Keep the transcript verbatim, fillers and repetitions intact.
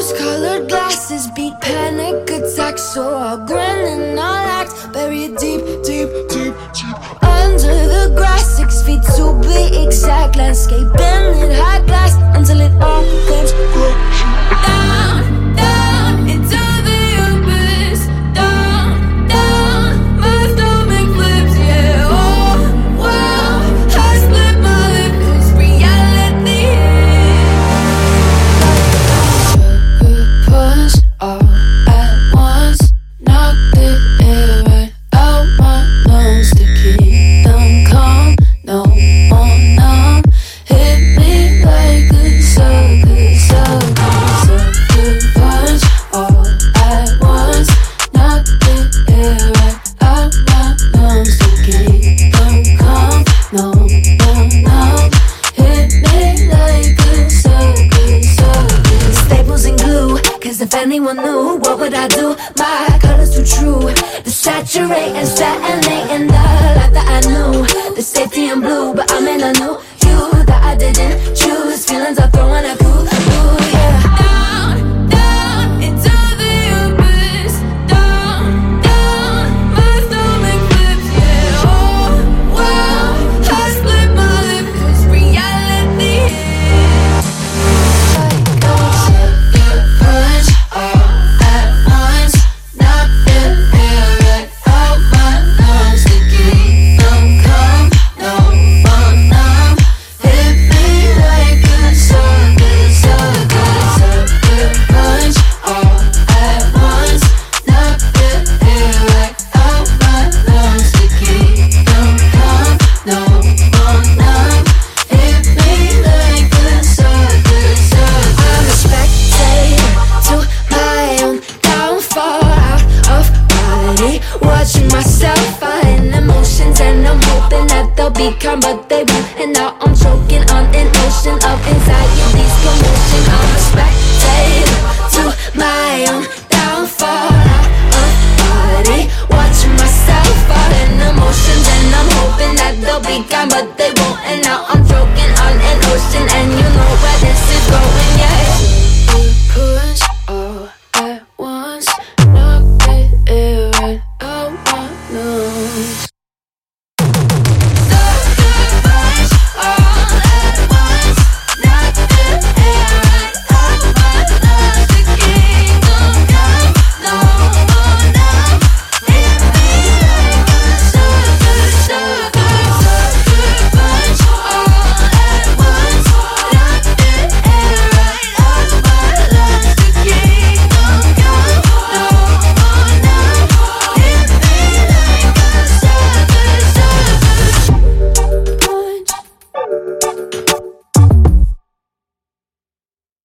Rose-colored glasses beat panic attacks, so I'll grin and I'll act, bury it deep, deep, deep, deep under the grass. Six feet to be exact, landscape bending high glass until it all comes crashing down, down into the abyss. Down, down, my stomach flips, yeah. Oh, wow, I split my lip 'cause reality hit. Push all at once, knock the air right out my lungs to keep them calm. No more numb, hit me like a sucker, sucker, sucker punch all at once, knock the air right out my lungs to keep them calm. No more numb, hit me like a sucker, sucker. Staples and glue, 'cause if anyone knew, what would I do? My colors too true, the saturate and satinate in the light that I knew. The safety in blue, but I'm in a new you that I didn't choose. Feelings are throwing a cool, ooh, yeah. Down, down into the abyss. Down, down, my stomach flips, yeah. Oh, wow, I split my lip 'cause reality hit. Like a sucker punch all at once, knock the air right out my lungs to keep them calm. No more numb, hit me like a sucker, sucker, sucker punch all at once, knock the air right out my lungs to keep them calm. No more numb, hit me like a sucker, sucker. I'm a spectator to my own downfall, out of body, watching myself find emotions, and I'm hoping that they'll be calm, but they won't. And now I'm choking on an ocean of anxiety's commotion. I'm a spectator to my own downfall, out of body, watching myself find emotions, and I'm hoping that they'll be calm, but they won't. And now I'm choking on